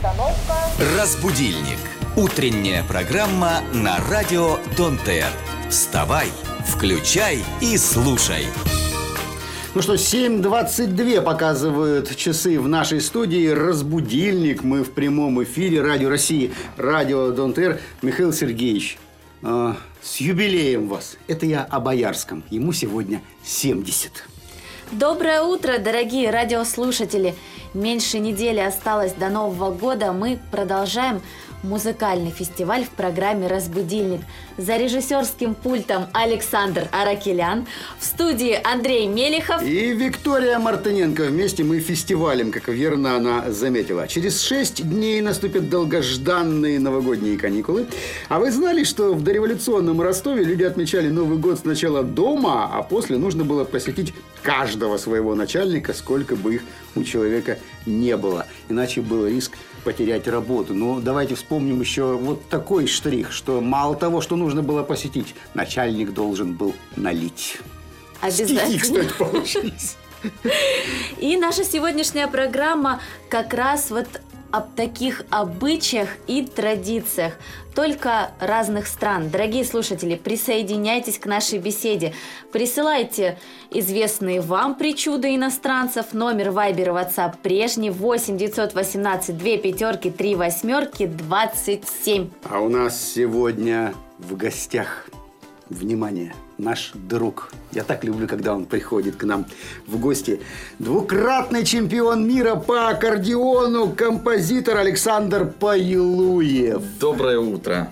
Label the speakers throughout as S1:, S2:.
S1: Остановка.
S2: Разбудильник. Утренняя программа на радио Дон ТР. Вставай, включай и слушай.
S3: Ну что, 7:22 показывают часы в нашей студии. Разбудильник. Мы в прямом эфире. Радио России, радио Дон ТР. Михаил Сергеевич, с юбилеем вас. Это я о Боярском. Ему сегодня 70.
S4: Доброе утро, дорогие радиослушатели! Меньше недели осталось до Нового года. Мы продолжаем музыкальный фестиваль в программе «Разбудильник». За режиссерским пультом Александр Аракелян, в студии Андрей Мелехов
S3: и Виктория Мартыненко. Вместе мы фестивалем, как верно она заметила. Через 6 дней наступят долгожданные новогодние каникулы. А вы знали, что в дореволюционном Ростове люди отмечали Новый год сначала дома, а после нужно было посетить каждого своего начальника, сколько бы их у человека не было. Иначе был риск потерять работу. Но давайте вспомним еще вот такой штрих, что мало того, что нужно было посетить, начальник должен был налить.
S4: Обязательно.
S3: Стихи, кстати, получились.
S4: И наша сегодняшняя программа как раз вот об таких обычаях и традициях, только разных стран. Дорогие слушатели, присоединяйтесь к нашей беседе. Присылайте известные вам причуды иностранцев. Номер Вайбер и WhatsApp прежний 8 918 2 5 3 8 27.
S3: А у нас сегодня в гостях, внимание, наш друг. Я так люблю, когда он приходит к нам в гости. Двукратный чемпион мира по аккордеону, композитор Александр Поилуев.
S5: Доброе утро.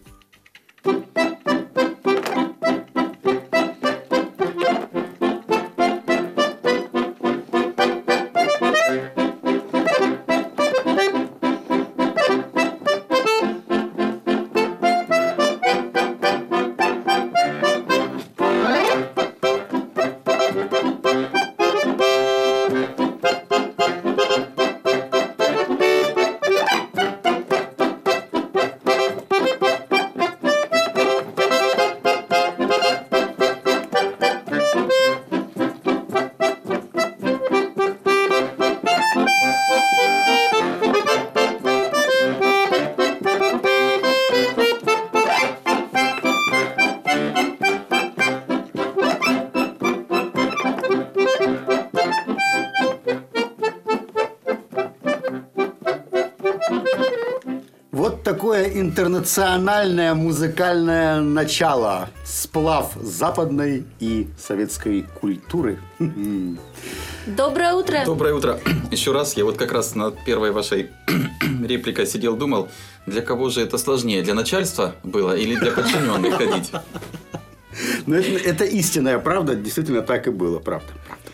S3: Такое интернациональное музыкальное начало. Сплав западной и советской культуры.
S4: Доброе утро.
S5: Доброе утро. Еще раз, я вот как раз над первой вашей репликой сидел, думал, для кого же это сложнее? Для начальства было или для подчиненных ходить?
S3: Но это истинная правда, действительно так и было. Правда.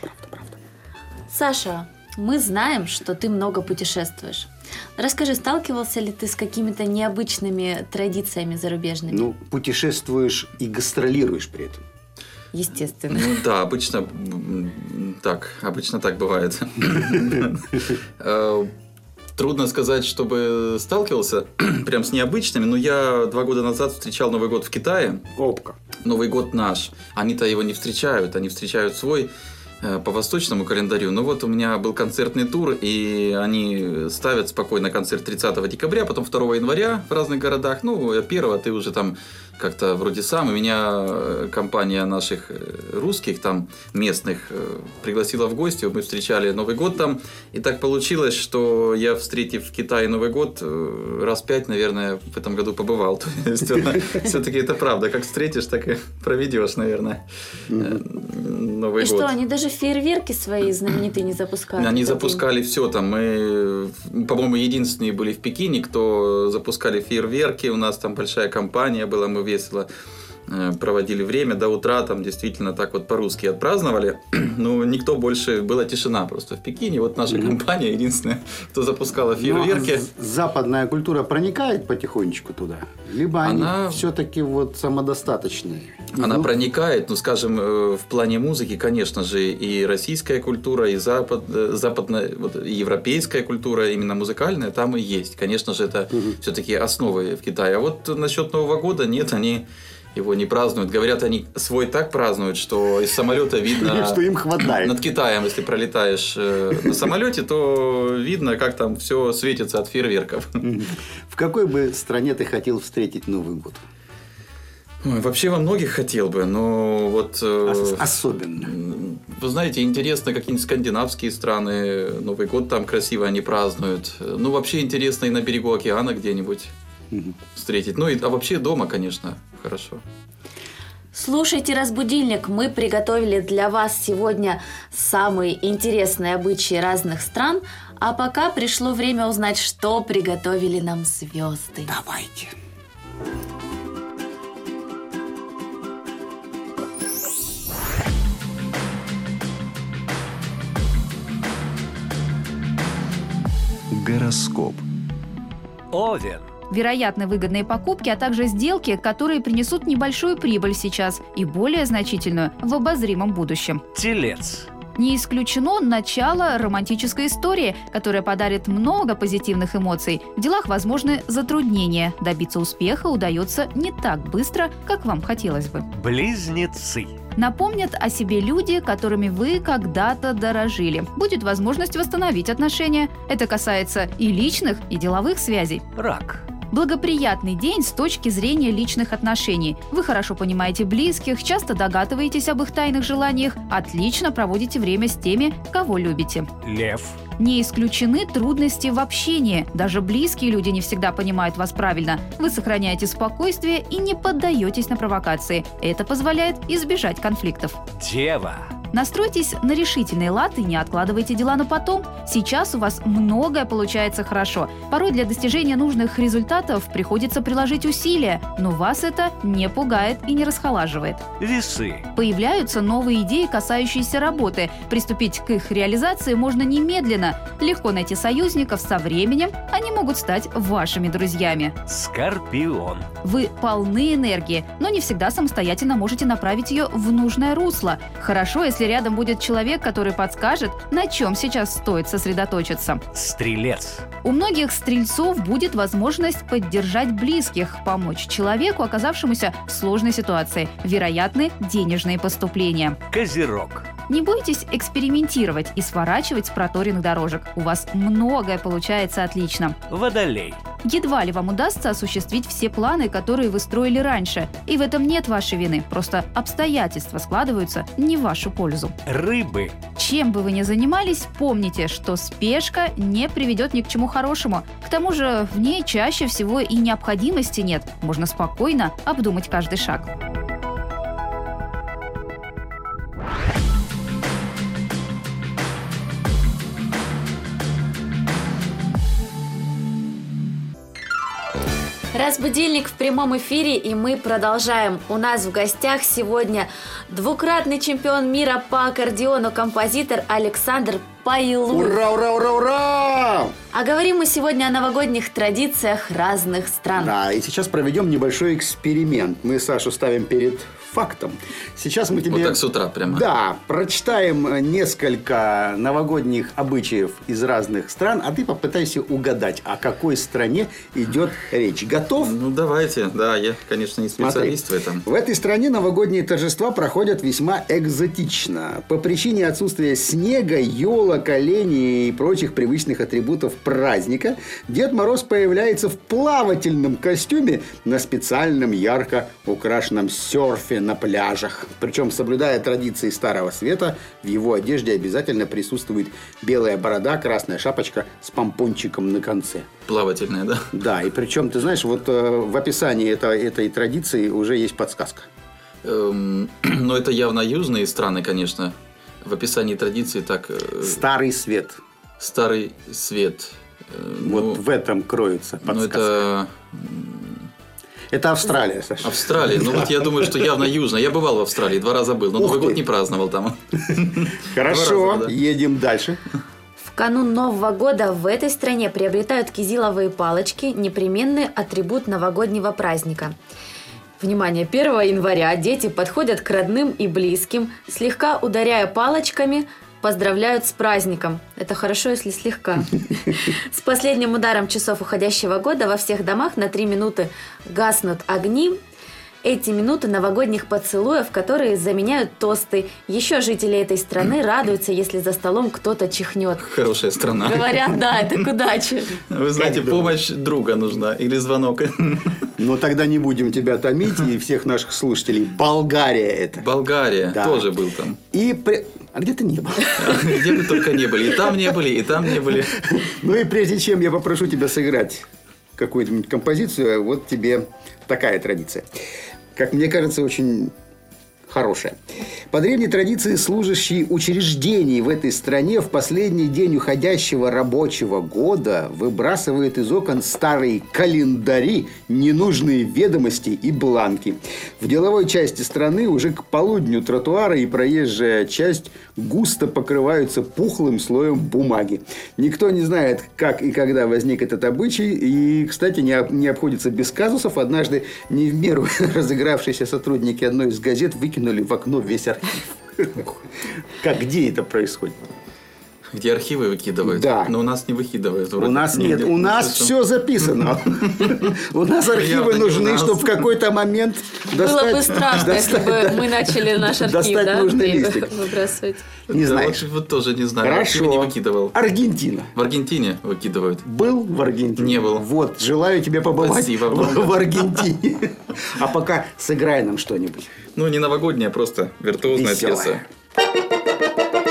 S4: Саша, мы знаем, что ты много путешествуешь. Расскажи, сталкивался ли ты с какими-то необычными традициями зарубежными?
S3: Ну, путешествуешь и гастролируешь при этом.
S4: Естественно.
S5: Ну да, обычно так бывает. Трудно сказать, чтобы сталкивался прям с необычными, но я 2 года назад встречал Новый год в Китае.
S3: Опка.
S5: Новый год наш. Они-то его не встречают, они встречают свой по восточному календарю. Но вот у меня был концертный тур, и они ставят спокойно концерт 30 декабря, потом 2 января в разных городах. Ну, 1 ты уже там как-то вроде сам. У меня компания наших русских, там местных, пригласила в гости. Мы встречали Новый год там. И так получилось, что я, встретив в Китае Новый год, раз 5, наверное, в этом году побывал. То есть, все-таки это правда. Как встретишь, так и проведешь, наверное, Новый год.
S4: И что, они даже фейерверки свои знаменитые не запускали?
S5: Они запускали все там. Мы, по-моему, единственные были в Пекине, кто запускали фейерверки. У нас там большая компания была, мы весело проводили время до утра, там действительно так вот по-русски отпраздновали. Ну, никто больше, была тишина просто в Пекине. Вот наша компания единственная, кто запускала фейерверки.
S3: Но западная культура проникает потихонечку туда? Либо они все-таки вот самодостаточные?
S5: Она проникает, ну, скажем, в плане музыки, конечно же, и российская культура, и западная, вот, и европейская культура, именно музыкальная, там и есть. Конечно же, это все-таки основы в Китае. А вот насчет Нового года, нет, они его не празднуют. Говорят, они свой так празднуют, что из самолета видно...
S3: Что им хватает.
S5: Над Китаем, если пролетаешь на самолете, то видно, как там все светится от фейерверков.
S3: В какой бы стране ты хотел встретить Новый год?
S5: Ой, вообще во многих хотел бы, но вот...
S3: Особенно.
S5: Вы знаете, интересно, какие-нибудь скандинавские страны, Новый год там красиво они празднуют. Ну, вообще интересно и на берегу океана где-нибудь встретить. Ну, а вообще дома, конечно, хорошо.
S4: Слушайте «Разбудильник». Мы приготовили для вас сегодня самые интересные обычаи разных стран. А пока пришло время узнать, что приготовили нам звезды.
S3: Давайте.
S2: Гороскоп.
S1: Овен.
S6: Вероятны выгодные покупки, а также сделки, которые принесут небольшую прибыль сейчас и более значительную в обозримом будущем.
S1: Телец.
S6: Не исключено начало романтической истории, которая подарит много позитивных эмоций. В делах возможны затруднения. Добиться успеха удается не так быстро, как вам хотелось бы.
S1: Близнецы.
S6: Напомнят о себе люди, которыми вы когда-то дорожили. Будет возможность восстановить отношения. Это касается и личных, и деловых связей.
S1: Рак.
S6: Благоприятный день с точки зрения личных отношений. Вы хорошо понимаете близких, часто догадываетесь об их тайных желаниях, отлично проводите время с теми, кого любите.
S1: Лев.
S6: Не исключены трудности в общении. Даже близкие люди не всегда понимают вас правильно. Вы сохраняете спокойствие и не поддаетесь на провокации. Это позволяет избежать конфликтов.
S1: Дева.
S6: Настройтесь на решительный лад и не откладывайте дела на потом. Сейчас у вас многое получается хорошо. Порой для достижения нужных результатов приходится приложить усилия, но вас это не пугает и не расхолаживает.
S1: Весы.
S6: Появляются новые идеи, касающиеся работы. Приступить к их реализации можно немедленно. Легко найти союзников, со временем они могут стать вашими друзьями.
S1: Скорпион.
S6: Вы полны энергии, но не всегда самостоятельно можете направить ее в нужное русло. Хорошо, если рядом будет человек, который подскажет, на чем сейчас стоит сосредоточиться.
S1: Стрелец.
S6: У многих стрельцов будет возможность поддержать близких, помочь человеку, оказавшемуся в сложной ситуации. Вероятны денежные поступления.
S1: Козерог.
S6: Не бойтесь экспериментировать и сворачивать с проторенных дорожек. У вас многое получается отлично.
S1: Водолей.
S6: Едва ли вам удастся осуществить все планы, которые вы строили раньше. И в этом нет вашей вины. Просто обстоятельства складываются не в вашу пользу.
S1: Рыбы.
S6: Чем бы вы ни занимались, помните, что спешка не приведет ни к чему хорошему. К тому же в ней чаще всего и необходимости нет. Можно спокойно обдумать каждый шаг.
S4: Разбудильник в прямом эфире, и мы продолжаем. У нас в гостях сегодня двукратный чемпион мира по аккордеону, композитор Александр Паилуев.
S3: Ура, ура, ура, ура!
S4: А говорим мы сегодня о новогодних традициях разных стран.
S3: Да, и сейчас проведем небольшой эксперимент. Мы Сашу ставим перед фактом. Сейчас мы тебе...
S5: Вот так с утра прямо.
S3: Да, прочитаем несколько новогодних обычаев из разных стран, а ты попытайся угадать, о какой стране идет речь. Готов?
S5: Ну, давайте. Да, я, конечно, не специалист в этом.
S3: В этой стране новогодние торжества проходят весьма экзотично. По причине отсутствия снега, елок, оленей и прочих привычных атрибутов праздника, Дед Мороз появляется в плавательном костюме на специальном ярко украшенном серфе на пляжах. Причем, соблюдая традиции Старого Света, в его одежде обязательно присутствует белая борода, красная шапочка с помпончиком на конце.
S5: Плавательная, да?
S3: Да, и причем, ты знаешь, вот в описании этой традиции уже есть подсказка.
S5: Но это явно южные страны, конечно. В описании традиции так...
S3: Старый Свет.
S5: Старый Свет.
S3: Вот в этом кроется подсказка. Это Австралия, Саша.
S5: Австралия. Ну вот я думаю, что явно южная. Я бывал в Австралии, 2 раза был, но Новый год не праздновал там.
S3: Хорошо,
S5: 2 раза, да.
S3: Едем дальше.
S4: В канун Нового года в этой стране приобретают кизиловые палочки, непременный атрибут новогоднего праздника. Внимание, 1 января дети подходят к родным и близким, слегка ударяя палочками, поздравляют с праздником. Это хорошо, если слегка. С последним ударом часов уходящего года во всех домах на 3 минуты гаснут огни. Эти минуты новогодних поцелуев, которые заменяют тосты. Еще жители этой страны радуются, если за столом кто-то чихнет.
S5: Хорошая страна.
S4: Говорят, да, это к удаче.
S5: Вы знаете, помощь друга нужна или звонок.
S3: Но тогда не будем тебя томить и всех наших слушателей. Болгария это.
S5: Болгария,
S3: Да.
S5: тоже был там.
S3: А где ты не был?
S5: Где мы только не были. И там не были, и там не были.
S3: Ну и прежде чем я попрошу тебя сыграть какую-нибудь композицию, вот тебе такая традиция. Как мне кажется, очень хорошая. По древней традиции служащие учреждений в этой стране в последний день уходящего рабочего года выбрасывают из окон старые календари, ненужные ведомости и бланки. В деловой части страны уже к полудню тротуары и проезжая часть густо покрываются пухлым слоем бумаги. Никто не знает, как и когда возник этот обычай. И, кстати, не обходится без казусов. Однажды не в меру разыгравшиеся сотрудники одной из газет выкинули в окно весь архив. Где это происходит?
S5: Где архивы выкидывают?
S3: Да.
S5: Но у нас не выкидывают.
S3: У нас нет, у нас все записано. У нас архивы нужны, чтобы в какой-то момент
S4: Было бы страшно, если бы мы начали наш архив,
S3: достать
S4: да,
S3: нужный листик.
S4: выбрасывать.
S3: Не знаешь.
S5: Вот тоже не знаю. Архивы не
S3: Хорошо.
S5: выкидывал.
S3: Аргентина.
S5: В Аргентине выкидывают.
S3: Был в Аргентине?
S5: Не был.
S3: Вот, желаю тебе побывать
S5: Спасибо.
S3: в Аргентине. А пока сыграй нам что-нибудь.
S5: Ну, не новогодняя, просто виртуозная
S3: Веселая.
S5: пьеса.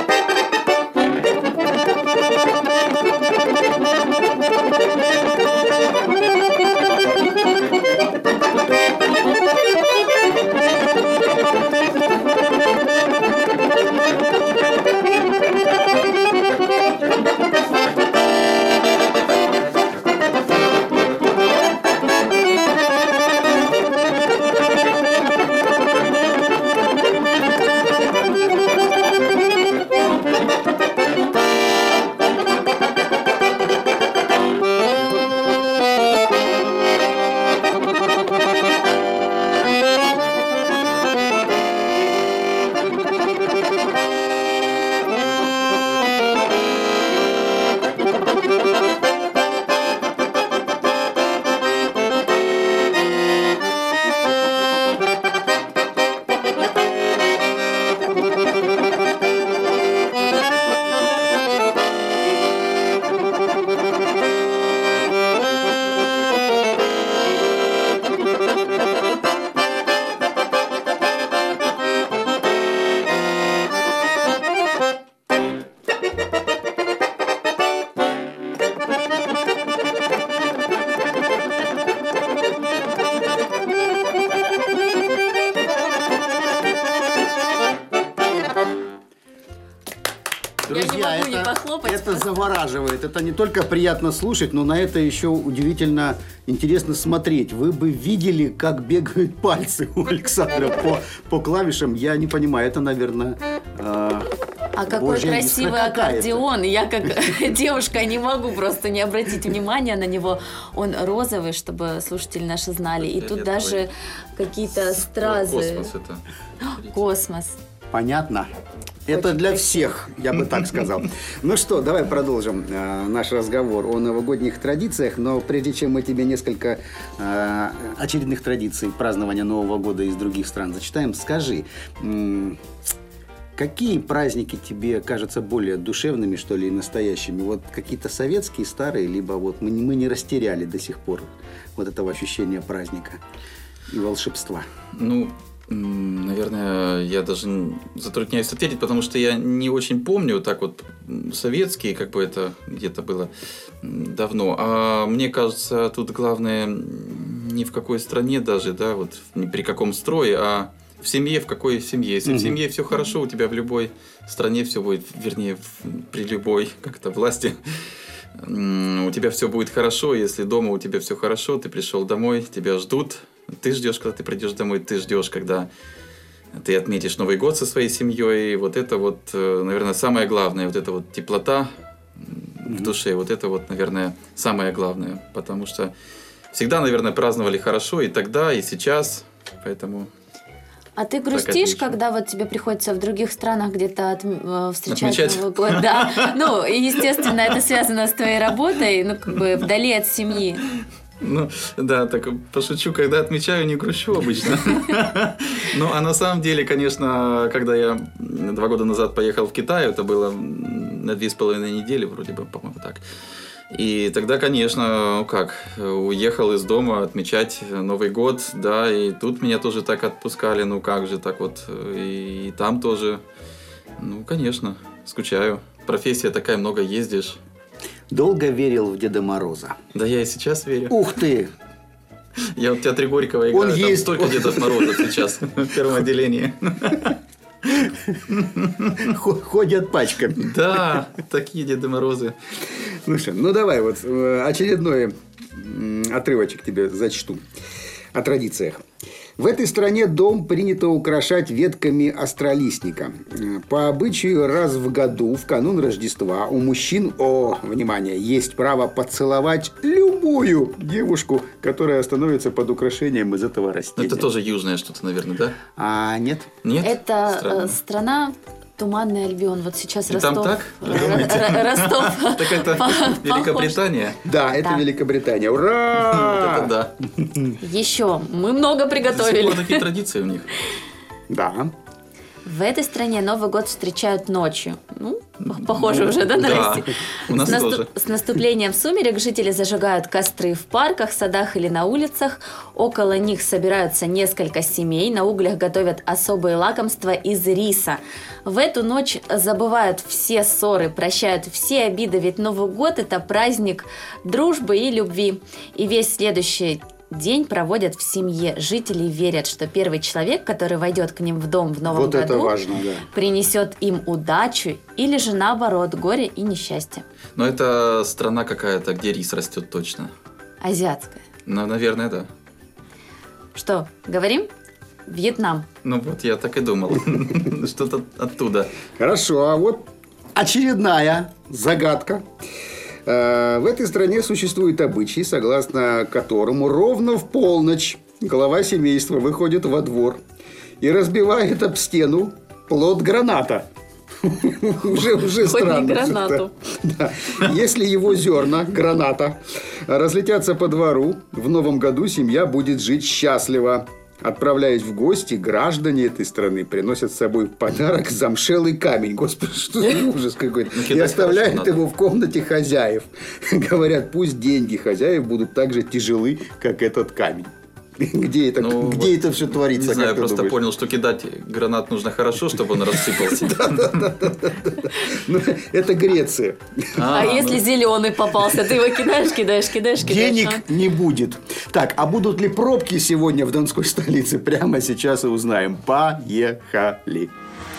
S3: Друзья,
S4: я не могу не похлопать.
S3: это завораживает. Это не только приятно слушать, но на это еще удивительно интересно смотреть. Вы бы видели, как бегают пальцы у Александра по клавишам. Я не понимаю, это, наверное...
S4: А какой
S3: Божья
S4: красивый
S3: искра какая-то.
S4: аккордеон. Я как девушка не могу просто не обратить внимания на него. Он розовый, чтобы слушатели наши знали. И тут даже какие-то стразы.
S5: Космос это.
S4: Космос.
S3: Понятно? Это для всех, я бы так сказал. Ну что, давай продолжим наш разговор о новогодних традициях. Но прежде чем мы тебе несколько очередных традиций празднования Нового года из других стран зачитаем, скажи, какие праздники тебе кажутся более душевными, что ли, и настоящими? Вот какие-то советские, старые, либо вот мы не растеряли до сих пор вот этого ощущения праздника и волшебства?
S5: Ну, наверное, я даже затрудняюсь ответить, потому что я не очень помню так вот советские, как бы это где-то было давно. А мне кажется, тут главное не в какой стране даже, да, вот ни при каком строе, а в семье, в какой семье. Если в семье все хорошо, у тебя в любой стране все будет, вернее, при любой как-то власти, у тебя все будет хорошо. Если дома у тебя все хорошо, ты пришел домой, тебя ждут. Ты ждешь, когда ты придешь домой, ты ждешь, когда ты отметишь Новый год со своей семьей. Вот это вот, наверное, самое главное. Вот эта вот теплота в душе. Вот это вот, наверное, самое главное. Потому что всегда, наверное, праздновали хорошо и тогда, и сейчас. Поэтому...
S4: А ты грустишь,
S5: отлично.
S4: когда вот тебе приходится в других странах где-то встречать
S5: Отмечать.
S4: Новый год? Да. Ну, и, естественно, это связано с твоей работой, ну, как бы вдали от семьи.
S5: Ну, да, так пошучу, когда отмечаю, не грущу обычно. Ну, а на самом деле, конечно, когда я 2 года назад поехал в Китай, это было на 2,5 недели, вроде бы, по-моему, так. И тогда, конечно, уехал из дома отмечать Новый год, да, и тут меня тоже так отпускали, ну как же, так вот, и там тоже, ну, конечно, скучаю. Профессия такая, много ездишь.
S3: Долго верил в Деда Мороза.
S5: Да я и сейчас верю.
S3: Ух ты!
S5: Я в Театре Горького играю,
S3: Он
S5: там
S3: есть.
S5: столько Дедов Морозов сейчас в первом отделении.
S3: Ходят пачками.
S5: Да, такие Деды Морозы.
S3: Слушай, ну давай вот очередной отрывочек тебе зачту о традициях. В этой стране дом принято украшать ветками остролистника. По обычаю, раз в году, в канун Рождества, у мужчин, внимание, есть право поцеловать любую девушку, которая становится под украшением из этого растения.
S5: Это тоже южное что-то, наверное, да?
S3: А нет?
S5: Нет?
S4: Это
S5: Странно.
S4: страна Туманный Альбион. Вот сейчас
S5: И
S4: Ростов.
S5: там так?
S4: Ростов.
S5: Так это Великобритания?
S3: Да, это
S4: Да.
S3: Великобритания. Ура!
S5: Это да.
S4: Еще мы много
S5: До сих
S4: приготовили.
S5: пор такие традиции у них.
S3: Да.
S4: В этой стране Новый год встречают ночью. Ну, похоже уже, да, на
S5: Да,
S4: Россию?
S5: у нас тоже.
S4: С наступлением сумерек жители зажигают костры в парках, садах или на улицах. Около них собираются несколько семей. На углях готовят особые лакомства из риса. В эту ночь забывают все ссоры, прощают все обиды. Ведь Новый год – это праздник дружбы и любви. И весь следующий день проводят в семье. Жители верят, что первый человек, который войдет к ним в дом в новом
S3: Вот это
S4: году,
S3: важно, да.
S4: принесет им удачу или же наоборот горе и несчастье.
S5: Но это страна какая-то, где рис растет точно.
S4: Азиатская.
S5: Ну, наверное, да.
S4: Что, говорим? Вьетнам.
S5: Ну вот, я так и думал. Что-то оттуда.
S3: Хорошо, а вот очередная загадка. В этой стране существует обычай, согласно которому ровно в полночь глава семейства выходит во двор и разбивает об стену плод граната. Уже странно.
S4: гранату.
S3: Да. Если его зерна, граната, разлетятся по двору, в новом году семья будет жить счастливо. Отправляясь в гости, граждане этой страны приносят с собой в подарок замшелый камень. Господи, что за ужас какой-то. И оставляют его в комнате хозяев. Говорят, пусть деньги хозяев будут так же тяжелы, как этот камень. Где это все творится?
S5: Не знаю,
S3: как ты
S5: просто
S3: думаешь?
S5: понял, что кидать гранат нужно хорошо, чтобы он рассыпался.
S3: Ну, это Греция.
S4: А если зеленый попался, ты его кидаешь.
S3: Денег не будет. Так, а будут ли пробки сегодня в Донской столице? Прямо сейчас и узнаем. Поехали.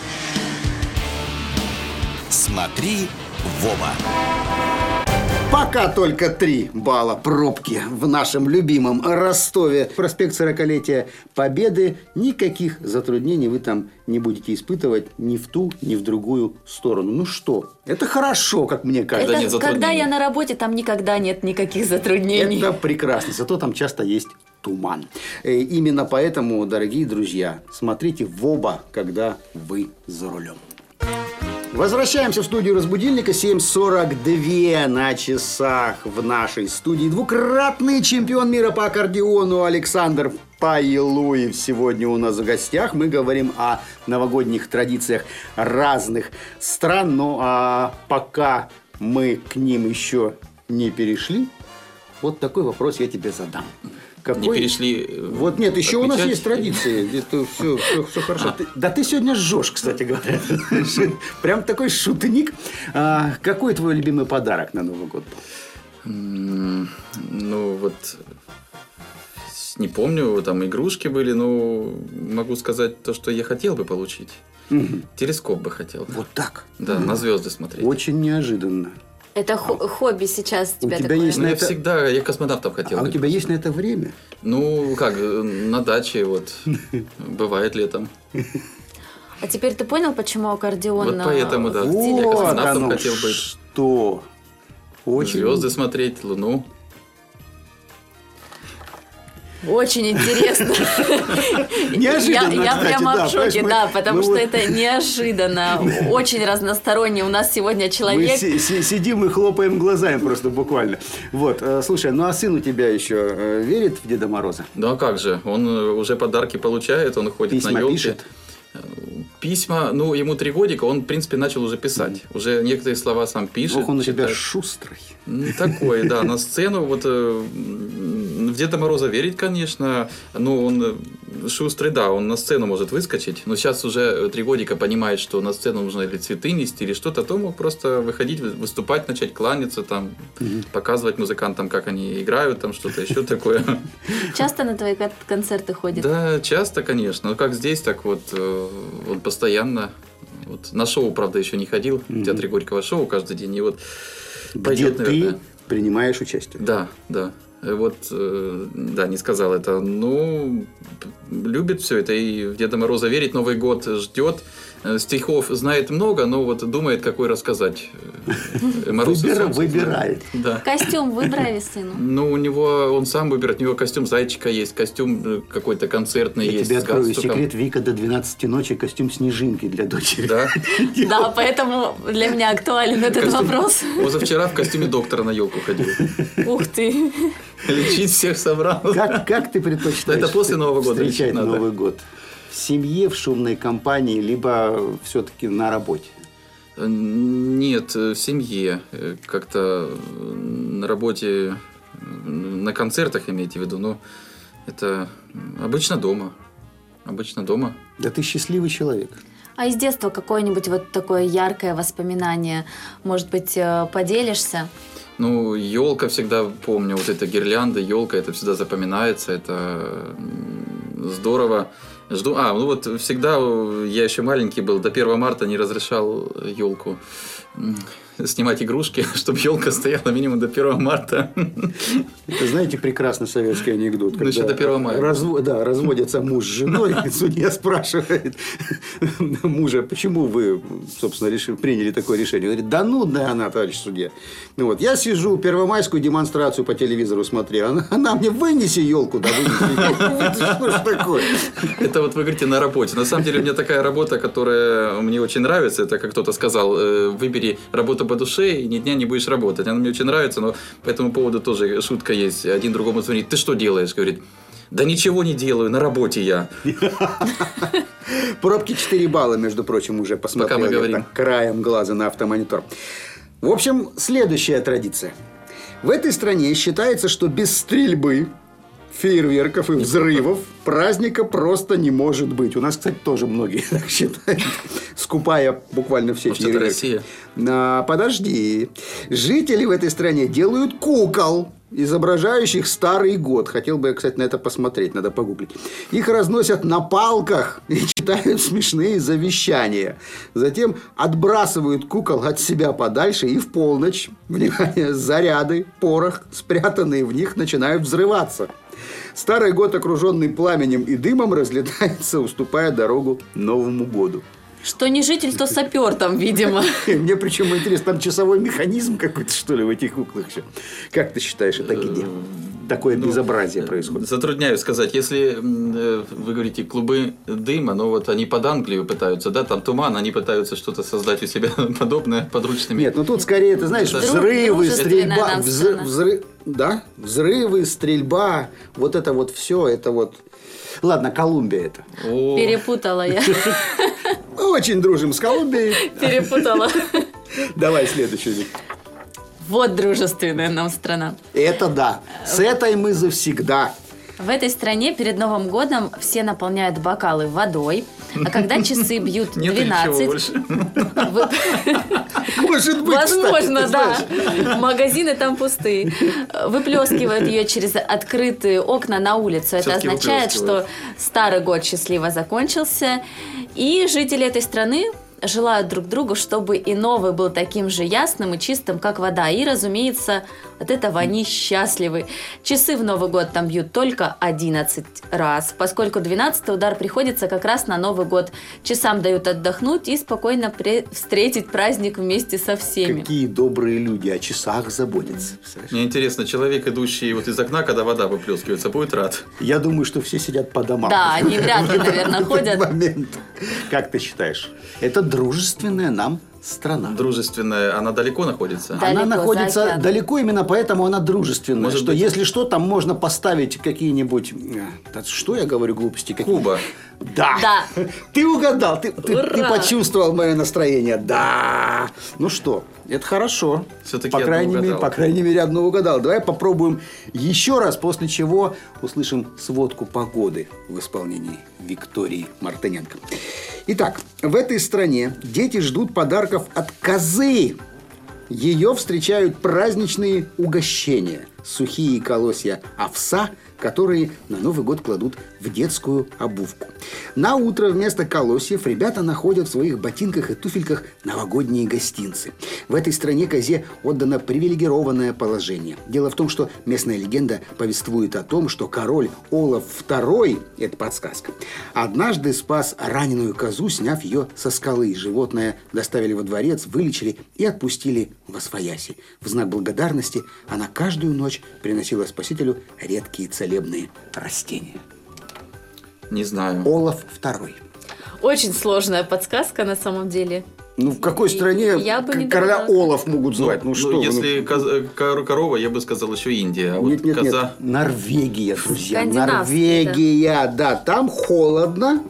S2: Смотри в оба.
S3: Пока только 3 балла пробки в нашем любимом Ростове. Проспект 40-летия Победы. Никаких затруднений вы там не будете испытывать ни в ту, ни в другую сторону. Ну что, это хорошо, как мне кажется.
S5: нет затруднений.
S4: Когда я на работе, там никогда нет никаких затруднений.
S3: Это прекрасно, зато там часто есть туман. Именно поэтому, дорогие друзья, смотрите в оба, когда вы за рулем. Возвращаемся в студию «Разбудильника». 7:42 на часах в нашей студии. Двукратный чемпион мира по аккордеону Александр Паилуев сегодня у нас в гостях. Мы говорим о новогодних традициях разных стран. Ну, а пока мы к ним еще не перешли, вот такой вопрос я тебе задам.
S5: Не перешли.
S3: Вот нет, еще у нас
S5: отмечать?
S3: есть традиции. Это все хорошо. Ты сегодня жжешь, кстати говоря. Прям такой шутник. Какой твой любимый подарок на Новый год?
S5: Ну вот, не помню, там игрушки были, но могу сказать то, что я хотел бы получить. Телескоп бы хотел.
S3: Вот так.
S5: Да, на звезды смотреть.
S3: Очень неожиданно.
S4: Это хобби сейчас у тебя
S3: тебя
S4: такое.
S3: есть
S5: Ну,
S3: на
S5: я
S3: это-
S5: всегда, я космонавтов хотел.
S3: А у
S5: быть
S3: тебя есть
S5: просто.
S3: на это время?
S5: Ну, как, на даче вот, бывает летом.
S4: А теперь ты понял, почему аккордеон
S5: Вот поэтому, да.
S4: в
S5: Я
S4: стиле
S3: Вот
S5: космонавтом
S3: оно
S5: хотел быть.
S3: что. Очень.
S5: Звезды смотреть, Луну.
S4: Очень интересно.
S3: Неожиданно,
S4: Я
S3: кстати,
S4: прямо
S3: да,
S4: в шоке,
S3: понимаешь,
S4: да, потому
S3: ну
S4: что
S3: вот.
S4: это неожиданно. Очень разносторонний у нас сегодня
S3: Мы
S4: человек.
S3: сидим и хлопаем глазами просто буквально. Вот, слушай, ну а сын у тебя еще верит в Деда Мороза?
S5: Ну а как же? Он уже подарки получает, он ходит
S3: Письма
S5: на елке.
S3: пишет?
S5: Письма, ну, ему 3 годика, он, в принципе, начал уже писать. Уже некоторые слова сам пишет.
S3: Ох, он у тебя
S5: читает.
S3: шустрый.
S5: Такой, да, на сцену. Вот в Деда Мороза верить, конечно. Ну, он шустрый, да, он на сцену может выскочить. Но сейчас уже 3 годика понимает, что на сцену нужно или цветы нести, или что-то. То мог просто выходить, выступать, начать кланяться, там, показывать музыкантам, как они играют, там что-то еще такое.
S4: Часто на твои концерты ходит?
S5: Да, часто, конечно. Ну, как здесь, так вот он постоянно. Вот, на шоу, правда, еще не ходил. В Театре Горького шоу каждый день. И вот
S3: Где
S5: пойдет,
S3: ты
S5: наверное.
S3: принимаешь участие?
S5: Да, да. Вот, да, не сказал это. Ну, любит все это. И в Деда Мороза верит, Новый год ждет. Стихов знает много, но вот думает, какой рассказать. Мороз и солнце.
S3: Выбирает.
S5: Да.
S4: Костюм выбрали сыну?
S5: Ну, у него, он сам выбирает, у него костюм зайчика есть, костюм какой-то концертный
S3: Я
S5: есть.
S3: тебе
S5: с
S3: открою
S5: галстуком.
S3: секрет. Вика до 12 ночи костюм снежинки для дочери.
S5: Да.
S4: Да, поэтому для меня актуален этот
S5: Костюм-
S4: вопрос.
S5: Позавчера в костюме доктора на елку ходил.
S4: Ух ты.
S5: Лечить всех собрал.
S3: Как ты предпочитаешь
S5: Это после Нового года
S3: встречать
S5: лечить надо.
S3: Новый год? В семье, в шумной компании, либо все-таки на работе?
S5: Нет, в семье. Как-то на работе, на концертах имеете в виду, но это обычно дома. Обычно дома.
S3: Да ты счастливый человек.
S4: А из детства какое-нибудь вот такое яркое воспоминание, может быть, поделишься?
S5: Ну, елка всегда помню, вот эта гирлянда, елка, это всегда запоминается, это здорово. Жду. Ну вот всегда, я еще маленький был, до 1 марта не разрешал елку снимать игрушки, чтобы елка стояла минимум до 1 марта.
S3: Это, знаете, прекрасный советский анекдот.
S5: Ну, еще до 1 мая.
S3: Разводится муж с женой, судья спрашивает мужа, почему вы, собственно, приняли такое решение. Он говорит, да нудная она, товарищ судья. Ну вот, я сижу, первомайскую демонстрацию по телевизору смотрю, она мне вынеси елку, да вынеси елку. Что ж такое?
S5: Это вот вы говорите на работе. На самом деле у меня такая работа, которая мне очень нравится. Это, как кто-то сказал, выбери работу по душе и ни дня не будешь работать. Она мне очень нравится, но по этому поводу тоже шутка есть. Один другому звонит, ты что делаешь? Говорит, да ничего не делаю, на работе я.
S3: Пробки 4 балла, между прочим, уже посмотрел.
S5: Пока мы
S3: я
S5: говорим.
S3: так краем глаза на автомонитор. В общем, следующая традиция. В этой стране считается, что без стрельбы, фейерверков и взрывов праздника просто не может быть. У нас, кстати, тоже многие так считают, скупая буквально все
S5: Может, это
S3: фейерверки.
S5: Россия?
S3: Подожди. Жители в этой стране делают кукол, изображающих Старый год. Хотел бы я, кстати, на это посмотреть, надо погуглить. Их разносят на палках и читают смешные завещания. Затем отбрасывают кукол от себя подальше и в полночь, внимание, заряды, порох, спрятанные в них, начинают взрываться. Старый год, окруженный пламенем и дымом, разлетается, уступая дорогу Новому году.
S4: Что не житель, то сапер там, видимо.
S3: Мне причем интересно, там часовой механизм какой-то, что ли, в этих куклах еще. Как ты считаешь, это где? Такое безобразие происходит.
S5: Затрудняюсь сказать. Если вы говорите клубы дыма, но вот они под Англию пытаются, да, там туман, они пытаются что-то создать у себя подобное подручными.
S3: Нет, ну тут скорее, ты знаешь, взрывы,
S4: дружественная
S3: стрельба,
S4: нам страна.
S3: да, взрывы, стрельба, вот это вот все, это вот. Ладно, Колумбия это.
S5: О,
S4: Перепутала я.
S3: Мы очень дружим с Колумбией.
S4: Перепутала.
S3: Давай следующий.
S4: Вот дружественная нам страна.
S3: Это да. С этой мы завсегда.
S4: В этой стране перед Новым годом все наполняют бокалы водой, а когда часы бьют
S5: нет ничего
S4: 12,
S5: больше.
S3: Может быть,
S4: возможно,
S3: кстати,
S4: да,
S3: ты знаешь.
S4: магазины там пустые, выплескивают ее через открытые окна на улицу. Это
S5: Всё-таки
S4: означает, что
S5: выплескивают.
S4: Старый год счастливо закончился, и жители этой страны желают друг другу, чтобы и новый был таким же ясным и чистым, как вода. И, разумеется, от этого они счастливы. Часы в Новый год там бьют только 11 раз, поскольку 12-й удар приходится как раз на Новый год. Часам дают отдохнуть и спокойно встретить праздник вместе со всеми.
S3: Какие добрые люди о часах заботятся.
S5: Мне интересно, человек, идущий вот из окна, когда вода выплескивается, будет рад?
S3: Я думаю, что все сидят по домам.
S4: Да, они вряд ли, наверное,
S3: В этот
S4: ходят.
S3: момент. Как ты считаешь? Это дружественная нам страна.
S5: Дружественная, она далеко находится?
S4: Да.
S3: Она
S4: Далеко, за
S3: находится
S4: океаном.
S3: далеко, именно поэтому она дружественная.
S5: Может
S3: что
S5: быть-
S3: если что, там можно поставить какие-нибудь... Да что я говорю глупости?
S5: Куба.
S3: Да.
S4: Да.
S3: Ты угадал, ты
S4: Ура!
S3: почувствовал мое настроение. Да. Ну что, это хорошо.
S5: Всё-таки
S3: по
S5: одно
S3: крайней
S5: угадал.
S3: мере, одно угадал. Давай попробуем еще раз, после чего услышим сводку погоды в исполнении Виктории Мартыненко. Итак, в этой стране дети ждут подарков от козы. Ее встречают праздничные угощения, сухие колосья овса, которые на Новый год кладут в детскую обувку. На утро вместо колосьев ребята находят в своих ботинках и туфельках новогодние гостинцы. В этой стране козе отдано привилегированное положение. Дело в том, что местная легенда повествует о том, что король Олаф II, это подсказка, однажды спас раненую козу, сняв ее со скалы. Животное доставили во дворец, вылечили и отпустили восвояси. В знак благодарности она каждую ночь приносила спасителю редкие целебные растения.
S5: Не знаю.
S3: Олаф II.
S4: Очень сложная подсказка на самом деле.
S3: Ну, в какой стране
S4: Я бы не
S3: короля
S4: догадалась.
S3: Олаф могут звать? Ну, что вы,
S5: если корова, я бы сказал еще Индия. А
S3: Нет,
S5: вот
S3: нет,
S5: коза...
S3: нет. Норвегия, друзья.
S4: Скандинавские,
S3: Норвегия, да. Там холодно,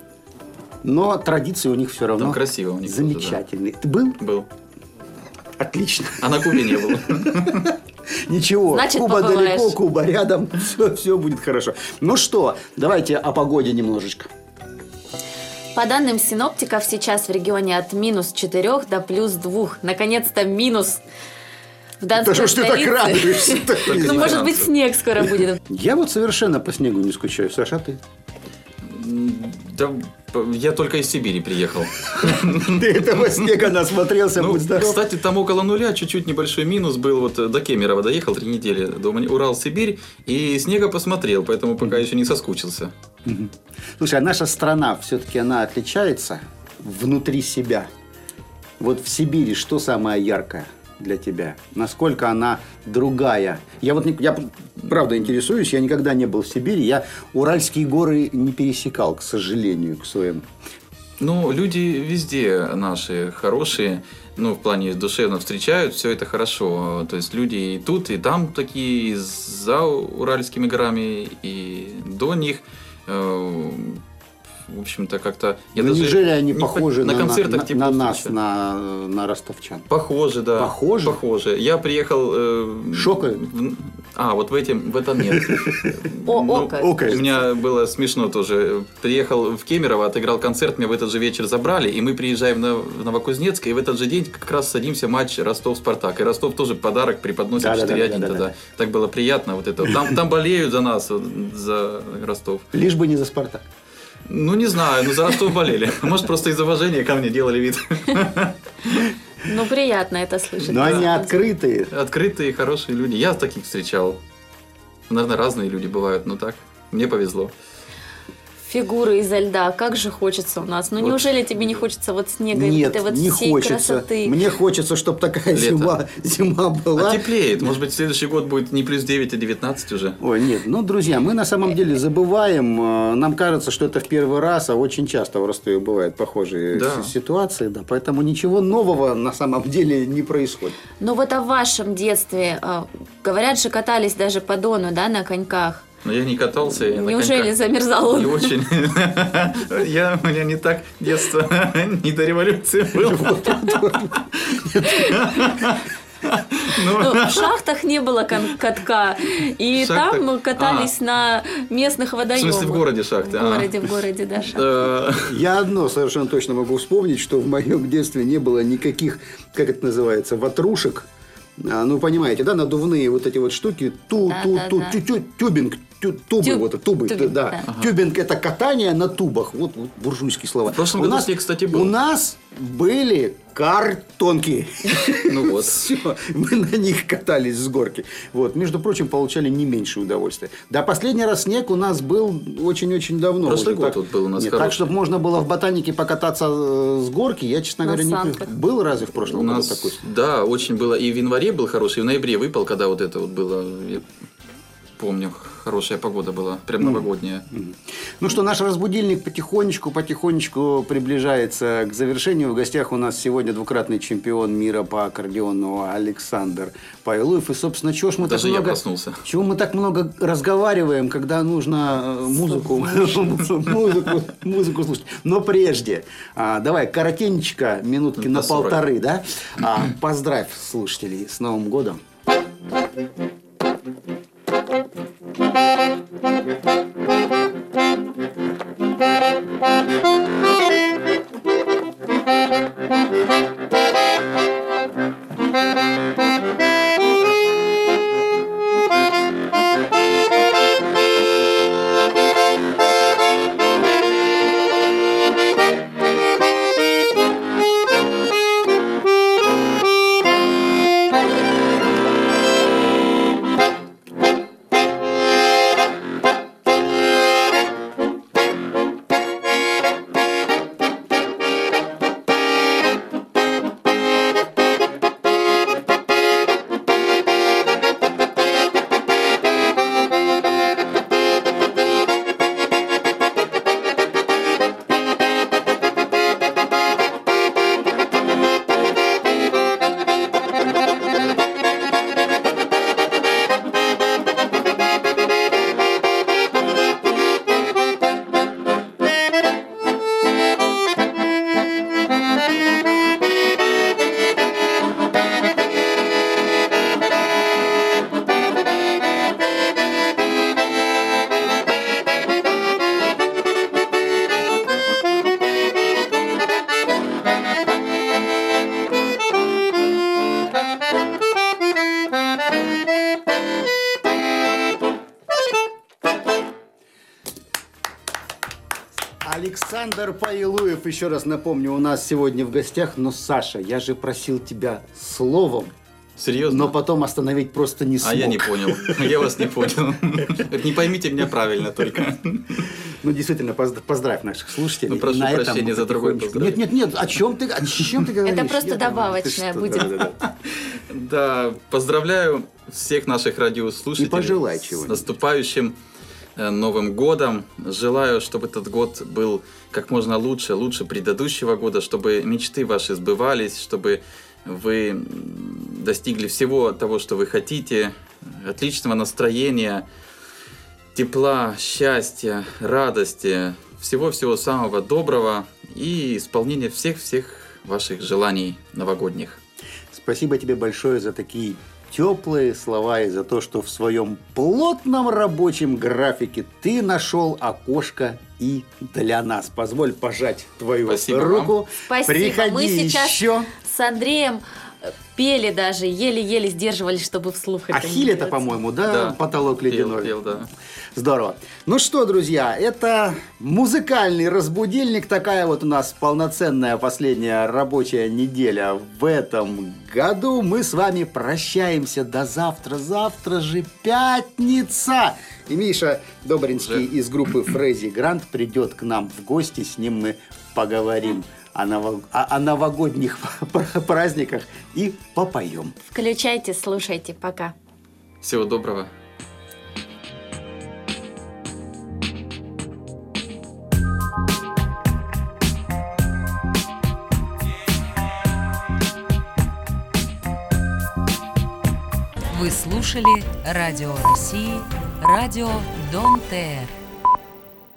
S3: но традиции у них все равно
S5: Там красиво у них.
S3: замечательные. Ты был?
S5: Был.
S3: Отлично.
S5: А на Кубе не был.
S3: Ничего,
S4: Значит,
S3: Куба
S4: побываешь.
S3: далеко, Куба рядом, все будет хорошо. Ну что, давайте о погоде немножечко.
S4: По данным синоптиков, сейчас в регионе от -4 до +2. Наконец-то минус. В
S3: Да
S4: Донской
S3: что ж ты так
S4: столице.
S3: радуешься?
S4: Ну, может быть, снег скоро будет.
S3: Я вот совершенно по снегу не скучаю. Саша, а ты?
S5: Да, я только из Сибири приехал.
S3: Ты этого снега насмотрелся,
S5: Ну,
S3: будь здоров.
S5: кстати, там около нуля, чуть-чуть небольшой минус был. Вот до Кемерово доехал 3 недели, до Урал-Сибирь, и снега посмотрел, поэтому пока еще не соскучился.
S3: Слушай, а наша страна все-таки она отличается внутри себя. Вот в Сибири что самое яркое для тебя? Насколько она другая? Я правда интересуюсь, я никогда не был в Сибири, я Уральские горы не пересекал, к сожалению, к своему.
S5: Ну, люди везде наши хорошие, ну, в плане душевно встречают, все это хорошо. То есть люди и тут, и там такие, и за Уральскими горами, и до них. В общем-то, как-то...
S3: Ну, неужели они похожи
S5: на концертах типа
S3: на нас,
S5: случая.
S3: на ростовчан?
S5: Похоже, да.
S3: Похоже?
S5: Похоже. Я приехал...
S3: Шокают?
S5: Вот в этом нет.
S4: О,
S3: кажется.
S5: У меня было смешно тоже. Приехал в Кемерово, отыграл концерт, меня в этот же вечер забрали, и мы приезжаем в Новокузнецк, и в этот же день как раз садимся матч Ростов-Спартак. И Ростов тоже подарок преподносит 4-1
S3: Да.
S5: тогда. Так было приятно. Вот это. Там болеют за нас, вот, за Ростов.
S3: Лишь бы не за «Спартак».
S5: Ну, не знаю, но за Ростов болели. Может, просто из уважения ко мне делали вид.
S4: Ну, приятно это слышать.
S3: Но они открытые.
S5: Открытые, хорошие люди. Я таких встречал. Наверное, разные люди бывают, но так. Мне повезло.
S4: Фигуры изо льда, как же хочется у нас. Ну,
S5: Вот.
S4: неужели тебе не хочется вот снега и вот
S3: Нет,
S4: этой вот
S3: не
S4: всей
S3: хочется.
S4: красоты?
S3: Мне хочется, чтобы такая
S5: Лето.
S3: зима была.
S5: А теплеет. Может быть, следующий год будет не +9, а 19 уже.
S3: Ой, нет, ну, друзья, мы на самом деле забываем, нам кажется, что это в первый раз, а очень часто в Ростове бывают похожие
S5: Да.
S3: ситуации, да, поэтому ничего нового на самом деле не происходит.
S4: Ну, вот о вашем детстве, говорят же, катались даже по Дону, да, на коньках.
S5: Но я не катался. и на
S4: Неужели
S5: коньках
S4: замерзал он?
S5: Не очень. У меня не так детство, не до революции было.
S4: Ну, в шахтах не было катка, и
S5: В шахтах?
S4: там мы катались на местных
S5: В
S4: водоемах.
S5: смысле, в городе шахты?
S4: В городе, да, шахты.
S3: Я одно совершенно точно могу вспомнить, что в моем детстве не было никаких, как это называется, ватрушек. Ну, понимаете, да, надувные вот эти вот штуки,
S4: Да-да-да.
S3: тюбинг, тубы,
S4: Тюбинг,
S3: да.
S4: да.
S3: Тюбинг – это катание на тубах. Вот буржуйские слова.
S5: В прошлом году снег, кстати, был.
S3: У нас были картонки.
S5: Ну вот.
S3: Все, мы на них катались с горки. Вот. Между прочим, получали не меньше удовольствия. Да, последний раз снег у нас был очень-очень давно.
S5: Прошлый
S3: уже.
S5: год
S3: Так,
S5: тут был у нас
S3: нет,
S5: хороший.
S3: так, чтобы можно было в ботанике покататься с горки, я, честно
S4: На
S3: говоря, не
S4: санках.
S3: был разве в
S5: У
S3: прошлом году
S5: нас,
S3: такой?
S5: да, очень было. И в январе был хороший, и в ноябре выпал, когда вот это вот было, я помню, хорошая погода была, прям новогодняя.
S3: Ну что, наш разбудильник потихонечку приближается к завершению. В гостях у нас сегодня двукратный чемпион мира по аккордеону Александр Пайлуев. И, собственно, чего ж мы
S5: Даже
S3: так
S5: я
S3: много...
S5: проснулся.
S3: Чего мы так много разговариваем, когда нужно музыку слушать. Но прежде, давай, коротенечко, минутки на
S5: До 40.
S3: полторы, да? Поздравь слушателей с Новым годом. Александр Пайлуев, еще раз напомню, у нас сегодня в гостях. Но, Саша, я же просил тебя словом,
S5: Серьезно?
S3: но потом остановить просто не смог.
S5: А я не понял. Я вас не понял. Не поймите меня правильно только.
S3: Ну, действительно, поздравь наших слушателей.
S5: Ну, прошу
S3: На этом
S5: прощения
S3: мы
S5: за другой
S3: потихонечку-
S5: поздрав.
S3: Нет, о чем ты говоришь?
S4: Это просто
S3: Я думаю,
S4: добавочное
S3: ты что,
S4: будет.
S3: да.
S5: Да, поздравляю всех наших радиослушателей.
S3: И пожелай
S5: с
S3: чего-нибудь.
S5: наступающим Новым годом. Желаю, чтобы этот год был как можно лучше предыдущего года, чтобы мечты ваши сбывались, чтобы вы достигли всего того, что вы хотите, отличного настроения, тепла, счастья, радости, всего-всего самого доброго и исполнения всех-всех ваших желаний новогодних.
S3: Спасибо тебе большое за такие теплые слова и за то, что в своем плотном рабочем графике ты нашел окошко и для нас. Позволь пожать твою
S5: Спасибо
S3: руку.
S4: Спасибо.
S3: Приходи
S4: Мы сейчас
S3: еще.
S4: с Андреем пели даже, еле-еле сдерживались, чтобы вслух это не
S3: Ахиль-то,
S4: делать.
S3: по-моему, да? Потолок ледяной.
S5: Пел, да.
S3: Здорово. Ну что, друзья, это музыкальный разбудильник. Такая вот у нас полноценная последняя рабочая неделя в этом году. Мы с вами прощаемся до завтра. Завтра же пятница. И Миша Добринский из группы Фрези Грант придет к нам в гости. С ним мы поговорим о новогодних праздниках и попоем.
S4: Включайте, слушайте. Пока.
S5: Всего доброго.
S7: Вы слушали Радио России, радио Дом ТР.